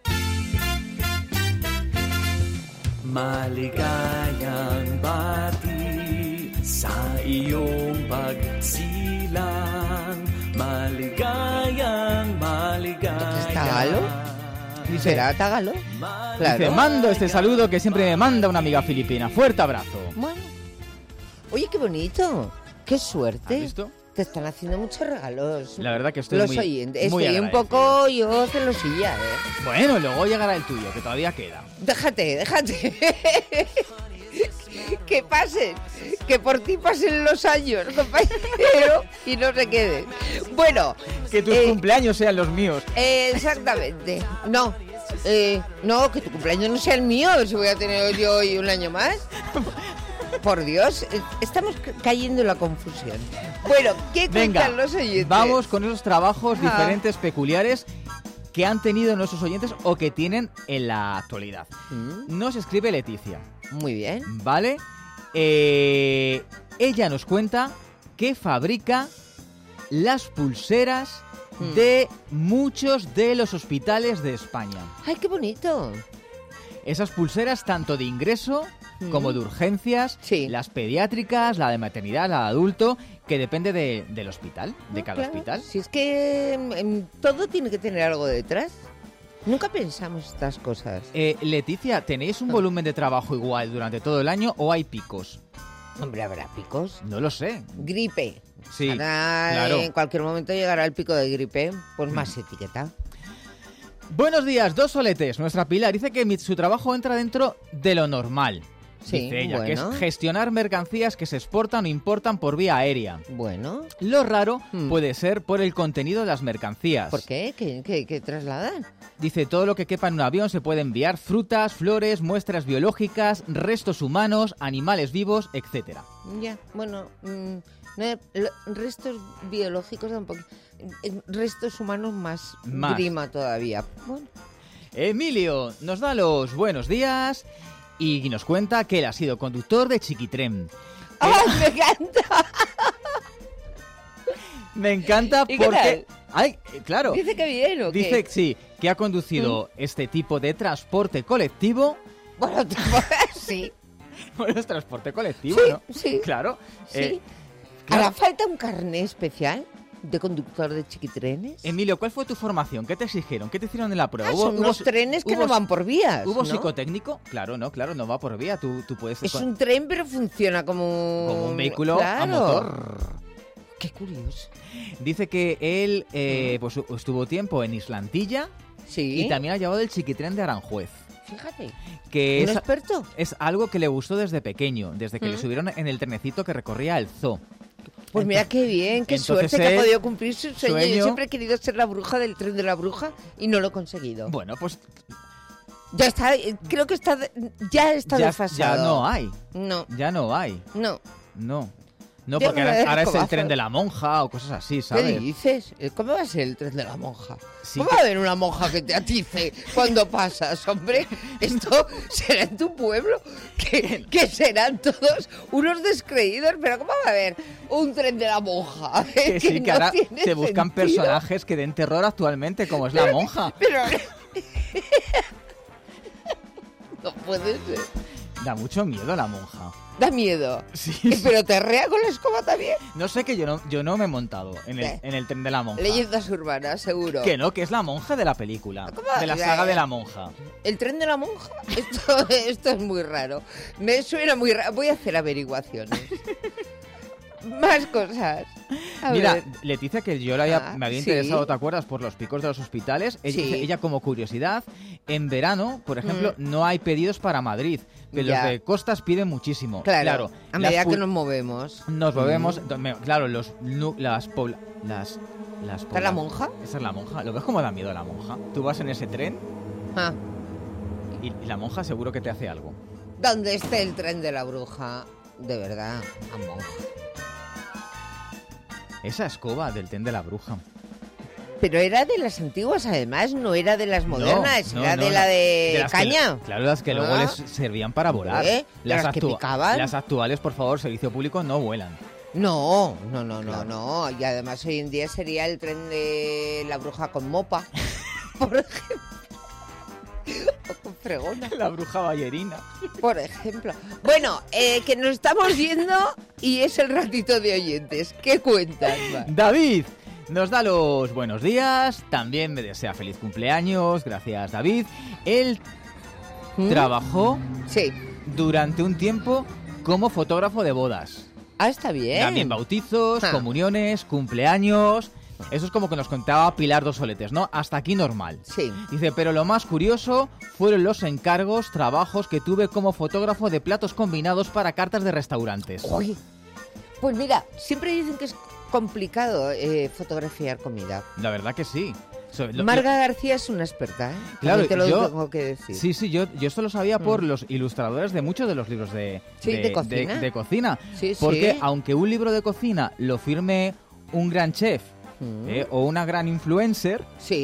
Maligayang bati sa iyong pagsilang. Maligayang, maligayang. ¿Tagalo? ¿Y será tagalo? Claro. Dice, mando este saludo que siempre me manda una amiga filipina. Fuerte abrazo. Bueno. Oye, qué bonito. Qué suerte. ¿Has visto? Te están haciendo muchos regalos. La verdad que estoy los muy oyentes. muy Estoy un agradecido. poco yo celosilla, ¿eh? Bueno, luego llegará el tuyo, que todavía queda. Déjate. Que pasen. Que por ti pasen los años, compañero, y no se queden. Bueno. Que tus cumpleaños sean los míos. Exactamente. No, que tu cumpleaños no sea el mío, a ver si voy a tener yo hoy un año más. Por Dios, estamos cayendo en la confusión. Bueno, ¿qué cuentan los oyentes? Vamos con esos trabajos diferentes, peculiares, que han tenido nuestros oyentes o que tienen en la actualidad. Nos escribe Leticia. Muy bien. ¿Vale? Ella nos cuenta que fabrica las pulseras de muchos de los hospitales de España. ¡Ay, qué bonito! Esas pulseras tanto de ingreso como de urgencias, las pediátricas, la de maternidad, la de adulto, que depende del hospital, de cada hospital. Si es que todo tiene que tener algo detrás. Nunca pensamos estas cosas. Leticia, ¿tenéis un volumen de trabajo igual durante todo el año o hay picos? Hombre, ¿habrá picos? No lo sé. Gripe. Sí, ahora, claro. En cualquier momento llegará el pico de gripe, pues más etiqueta. Buenos días, 2 soletes. Nuestra Pilar dice que su trabajo entra dentro de lo normal. Sí, dice ella, que bueno. es gestionar mercancías que se exportan o importan por vía aérea. Bueno. Lo raro puede ser por el contenido de las mercancías. ¿Por qué? ¿Qué trasladan? Dice, todo lo que quepa en un avión se puede enviar: frutas, flores, muestras biológicas, restos humanos, animales vivos, etcétera. Ya, bueno, restos biológicos tampoco. Restos humanos más grima todavía. Bueno. Emilio nos da los buenos días y nos cuenta que él ha sido conductor de Chiquitren. ¡Ay, me encanta! Me encanta ¿Y qué porque... tal? ¡Ay, claro! Dice que bien, ¿o qué? Dice, sí, que ha conducido este tipo de transporte colectivo. Bueno, sí. Bueno, es transporte colectivo, Sí, ¿no? sí. Claro. Sí. Claro. ¿Hará falta un carné especial de conductor de chiquitrenes? Emilio, ¿cuál fue tu formación? ¿Qué te exigieron? ¿Qué te hicieron en la prueba? Son unos trenes que no van por vías, ¿Hubo ¿no? psicotécnico? Claro, no va por vía. Tú puedes... Es un tren, pero funciona como un vehículo a motor. Qué curioso. Dice que él pues estuvo tiempo en Islantilla y también ha llevado el Chiquitren de Aranjuez. Fíjate. Que ¿Un experto? Es algo que le gustó desde pequeño, desde que le subieron en el trenecito que recorría el zoo. Pues mira qué bien, qué Entonces suerte que él- ha podido cumplir su sueño. Yo siempre he querido ser la bruja del tren de la bruja y no lo he conseguido. Bueno, pues ya está, creo que ya está desfasado. ya no hay. No. Ya no hay. No. No, Yo porque me voy a dar ahora es el cobazo. tren de la monja o cosas así, ¿Qué ¿sabes? dices? ¿Cómo va a ser el tren de la monja? Sí ¿Cómo que- va a haber una monja que te atice cuando pasas, hombre? Esto será en tu pueblo, que serán todos unos descreídos, pero ¿cómo va a haber un tren de la monja? Que sí, que no ahora tiene se buscan sentido. personajes que den terror actualmente, como es la monja. Pero... no puede ser. Da mucho miedo la monja. Da miedo. Sí. Pero te rea con la escoba también. No sé, que yo no me he montado en el tren de la monja. Leyendas urbanas, seguro. Que no, que es la monja de la película. ¿Cómo? De la saga de la monja. ¿El tren de la monja? Esto es muy raro. Me suena muy raro. Voy a hacer averiguaciones. Más cosas. A Mira, ver. Leticia, que yo me había sí. interesado, ¿te acuerdas? Por los picos de los hospitales. Sí. Ella, como curiosidad, en verano, por ejemplo, no hay pedidos para Madrid. Pero Ya. los de costas piden muchísimo. Claro, a medida las que nos movemos. Nos movemos, Mm. claro, las ¿Está la monja? Esa es la monja. ¿Lo ves cómo da miedo a la monja? Tú vas en ese tren Ah, y la monja seguro que te hace algo. ¿dónde esté el tren de la bruja? De verdad, a monja. Esa escoba del Ten de la Bruja. Pero era de las antiguas, además, no era de las modernas, era de la de caña. Claro, las que luego les servían para volar. Las que picaban. Las actuales, por favor, servicio público, no vuelan. No. Y además hoy en día sería el Tren de la Bruja con mopa, por ejemplo. O con fregona. La Bruja ballerina. Por ejemplo. Bueno, que nos estamos yendo y es el ratito de oyentes. ¿Qué cuentas, va? David nos da los buenos días, también me desea feliz cumpleaños, gracias David. Él trabajó durante un tiempo como fotógrafo de bodas. Ah, está bien. También bautizos, comuniones, cumpleaños. Eso es como que nos contaba Pilar Dos Soletes, ¿no? Hasta aquí normal. Sí. Dice, pero lo más curioso fueron los encargos, trabajos que tuve como fotógrafo de platos combinados para cartas de restaurantes. Uy. Pues mira, siempre dicen que es complicado fotografiar comida. La verdad que sí. Marga García es una experta, ¿eh? Claro, te lo tengo que decir. Sí, yo esto lo sabía por los ilustradores de muchos de los libros de cocina. Sí, porque aunque un libro de cocina lo firme un gran chef o una gran influencer,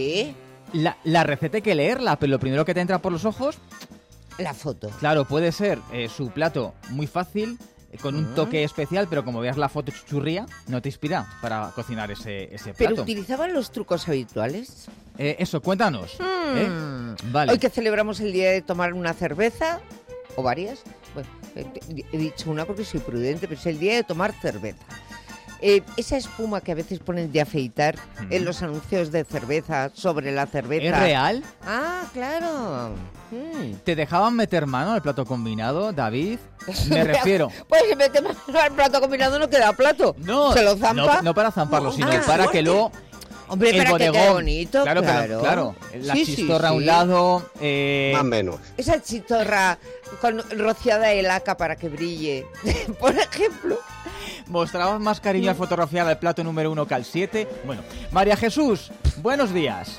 la receta hay que leerla, pero lo primero que te entra por los ojos... La foto. Claro, puede ser su plato muy fácil, con un toque especial, pero como veas la foto chuchurría, no te inspira para cocinar ese plato. ¿Pero utilizaban los trucos habituales? Eso, cuéntanos. Vale. Hoy que celebramos el día de tomar una cerveza, o varias, bueno, he dicho una porque soy prudente, pero es el día de tomar cerveza. Esa espuma que a veces ponen de afeitar en los anuncios de cerveza, sobre la cerveza... ¿Es real? Ah, claro. ¿Te dejaban meter mano al plato combinado, David? Me refiero... Pues si mete mano al plato combinado no queda plato. No, se lo zampa. No para zamparlo, sino para que luego... Hombre, el para bodegón, que quede bonito, claro. La chistorra a un lado... Más o menos. Esa chistorra con rociada de laca para que brille, por ejemplo... ¿Mostrabas más cariño al fotografiar el plato número 1 que al 7? Bueno, María Jesús, buenos días.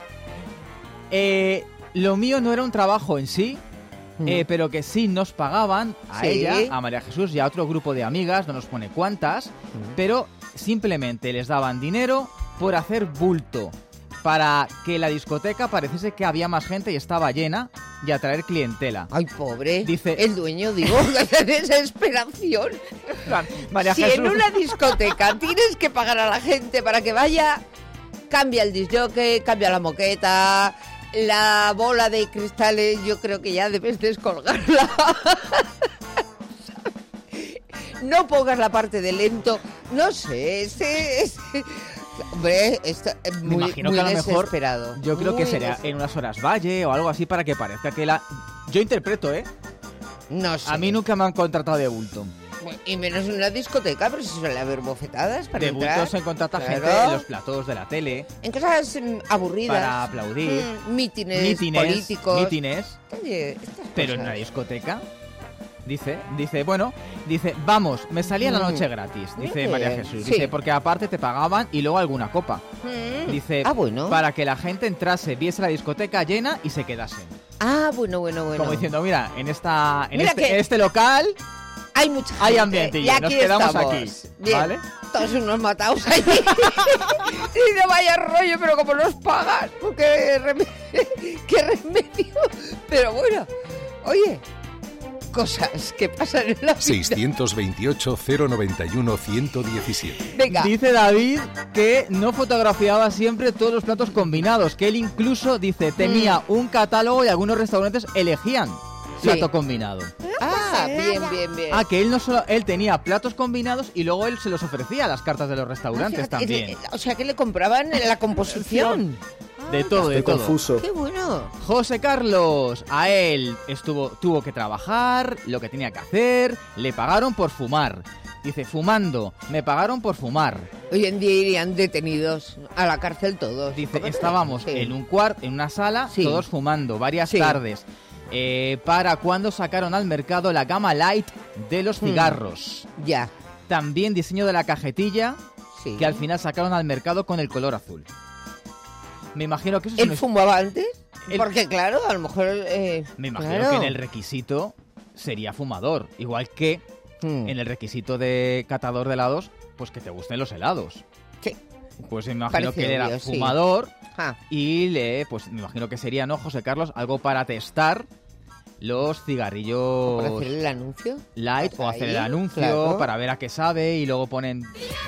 Lo mío no era un trabajo en sí, pero que sí nos pagaban a ella, a María Jesús y a otro grupo de amigas, no nos pone cuántas, pero simplemente les daban dinero por hacer bulto, para que la discoteca pareciese que había más gente y estaba llena y atraer clientela. Ay, pobre. Dice el dueño, digo, de desesperación. María si Jesús. En una discoteca tienes que pagar a la gente para que vaya, cambia el discjockey, cambia la moqueta, la bola de cristales, yo creo que ya debes descolgarla. No pongas la parte de lento, no sé, hombre, me imagino muy que a lo mejor desesperado. Yo creo que será en unas horas valle o algo así para que parezca que yo interpreto, no sé. A mí nunca me han contratado de bulto. Y menos en una discoteca, pero si suele haber bofetadas para entrar. De bulto se contrata gente en los platós de la tele. En cosas aburridas. Para aplaudir. Mítines políticos. Mítines. Oye, pero en una discoteca... Dice, vamos, me salía la noche gratis, dice María Jesús. Dice, porque aparte te pagaban y luego alguna copa. Dice, bueno. Para que la gente entrase, viese la discoteca llena y se quedase. Ah, bueno. Como diciendo, mira, en este local hay ambiente y nos quedamos aquí. Bien. ¿Vale? Todos unos matados allí. Y no vaya rollo, pero como nos pagas, pues qué remedio. Pero bueno, oye... cosas que pasan en la vida. 628-091-117. Venga. Dice David que no fotografiaba siempre todos los platos combinados, que él incluso, dice, tenía un catálogo y algunos restaurantes elegían plato combinado. Ah, bien. Que él tenía platos combinados y luego él se los ofrecía a las cartas de los restaurantes también. O sea, que le compraban la composición. De todo, de todo. Confuso. Qué bueno. José Carlos, a él tuvo que trabajar, lo que tenía que hacer, le pagaron por fumar. Dice, fumando, me pagaron por fumar. Hoy en día irían detenidos a la cárcel todos. Dice, estábamos en una sala, todos fumando, varias tardes. Para cuando sacaron al mercado la gama light de los cigarros. Ya. También diseño de la cajetilla, que al final sacaron al mercado con el color azul. Me imagino que eso ¿Él fumaba antes? Porque claro, a lo mejor... me imagino que en el requisito sería fumador. Igual que en el requisito de catador de helados, pues que te gusten los helados. Sí. Pues me imagino que él era fumador y pues me imagino que sería, ¿no, José Carlos? Algo para testar los cigarrillos... ¿Para hacer el anuncio? Light, o hacer el anuncio para ver a qué sabe y luego ponen...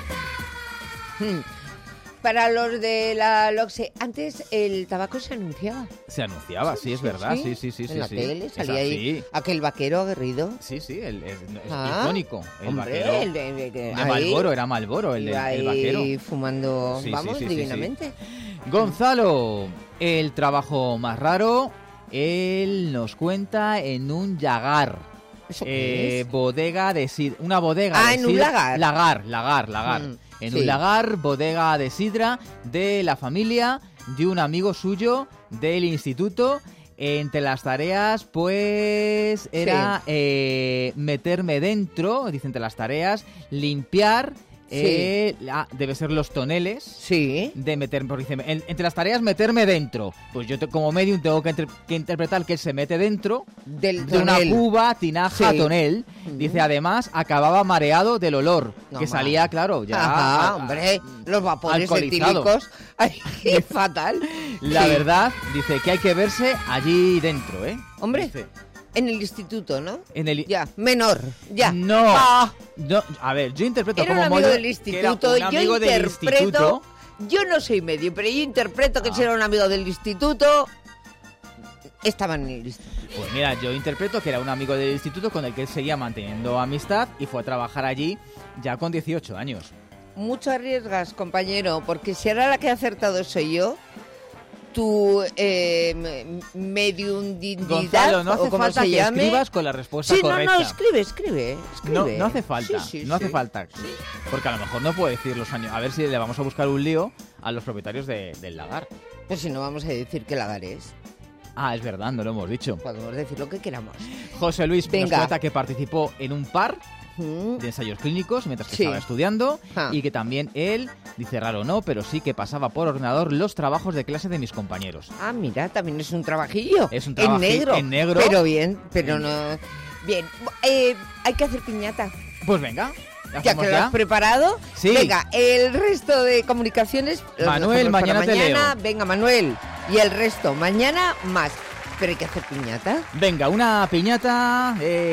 Para los de la LOCSE, antes el tabaco se anunciaba. Se anunciaba, sí, es verdad, sí. En la tele salía ahí aquel vaquero aguerrido. Sí, es icónico. El hombre, vaquero de Marlboro, era Marlboro, el vaquero. Y fumando, divinamente. Gonzalo, el trabajo más raro, él nos cuenta en un Yagar. ¿Eso qué es? Bodega de sidra. Una bodega de en sidra. un lagar. Lagar. En un lagar, bodega de sidra de la familia de un amigo suyo del instituto. Entre las tareas, pues, era meterme dentro, dice entre las tareas, limpiar... debe ser los toneles. Sí. De meterme, porque dice, entre las tareas meterme dentro. Pues yo como medium tengo que interpretar que él se mete dentro de una cuba, tinaja, tonel. Dice, además, acababa mareado del olor. Que salía, claro, ya... hombre, los vapores etílicos. Ay, qué fatal. La verdad, dice que hay que verse allí dentro, ¿eh? Hombre... Dice, en el instituto, ¿no? Ya, menor, ya. No, no, a ver, yo interpreto era como un amigo del instituto, yo no soy medio, pero yo interpreto que si era un amigo del instituto, estaban en el instituto. Pues mira, yo interpreto que era un amigo del instituto con el que él seguía manteniendo amistad y fue a trabajar allí ya con 18 años. Mucho arriesgas, compañero, porque si ahora la que ha acertado soy yo... tu mediundidad, Gonzalo, no hace falta que escribas con la respuesta correcta. No, escribe. No hace falta, hace falta. Porque a lo mejor no puedo decir los años. A ver si le vamos a buscar un lío a los propietarios del lagar. Pues si no vamos a decir qué lagar es. Ah, es verdad, no lo hemos dicho. Podemos decir lo que queramos. José Luis nos cuenta que participó en un par de ensayos clínicos mientras que estaba estudiando y que también él, dice raro no, pero sí que pasaba por ordenador los trabajos de clase de mis compañeros. Ah, mira, también es un trabajillo. Es un trabajillo en negro. Pero bien, pero no... Bien, hay que hacer piñata. Pues venga. Ya que lo has preparado, venga, el resto de comunicaciones... Manuel, mañana te leo. Venga, Manuel, y el resto, mañana más. Pero hay que hacer piñata. Venga, una piñata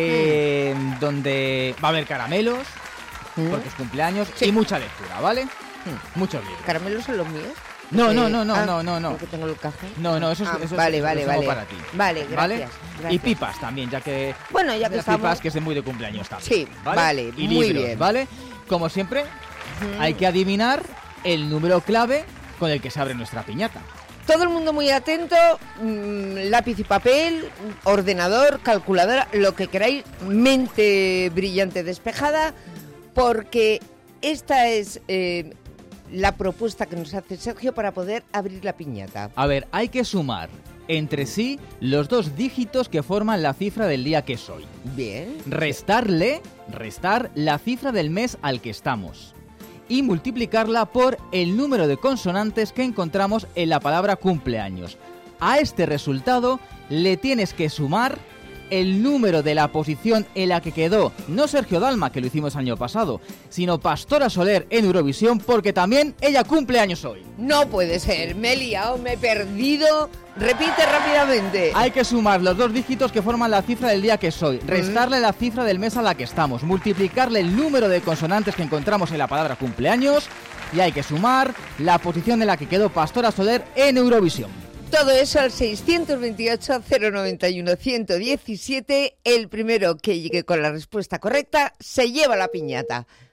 donde va a haber caramelos, porque es cumpleaños, y mucha lectura, ¿vale? Muchos libros. ¿Caramelos son los míos? No. Porque tengo el café. No, eso es vale. para ti. Vale, gracias. Y pipas también, ya que... Bueno, ya que estamos... pipas que es muy de cumpleaños también. Sí, vale, y muy libros, bien. ¿vale? Como siempre, hay que adivinar el número clave con el que se abre nuestra piñata. Todo el mundo muy atento, lápiz y papel, ordenador, calculadora, lo que queráis, mente brillante despejada, porque esta es la propuesta que nos hace Sergio para poder abrir la piñata. A ver, hay que sumar entre sí los dos dígitos que forman la cifra del día que es hoy. Bien. Restar la cifra del mes al que estamos. Y multiplicarla por el número de consonantes que encontramos en la palabra cumpleaños. A este resultado le tienes que sumar el número de la posición en la que quedó, no Sergio Dalma, que lo hicimos el año pasado, sino Pastora Soler en Eurovisión, porque también ella cumple años hoy. No puede ser, me he liado, me he perdido. Repite rápidamente. Hay que sumar los dos dígitos que forman la cifra del día que es hoy, restarle la cifra del mes a la que estamos, multiplicarle el número de consonantes que encontramos en la palabra cumpleaños y hay que sumar la posición en la que quedó Pastora Soler en Eurovisión. Todo eso al 628-091-117. El primero que llegue con la respuesta correcta se lleva la piñata.